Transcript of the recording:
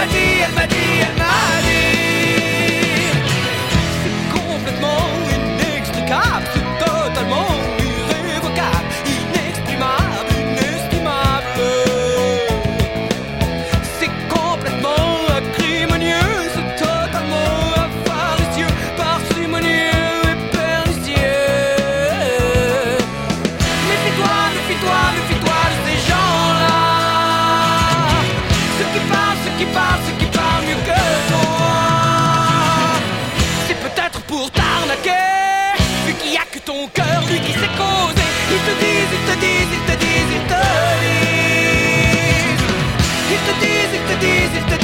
elle m'a dit. C'est complètement inexplicable, c'est totalement irrévocable, inexprimable, inestimable. C'est complètement acrimonieux, c'est totalement avaricieux, parcimonieux et pernicieux. Méfie-toi, méfie-toi, méfie-toi de ces gens-là. Ceux qui parlent mieux que toi. C'est peut-être pour t'arnaquer, vu qu'il y a que ton cœur, lui qui sait causer. Ils te disent, ils te disent, ils te disent, ils te disent. Ils te disent, ils te disent, ils te disent.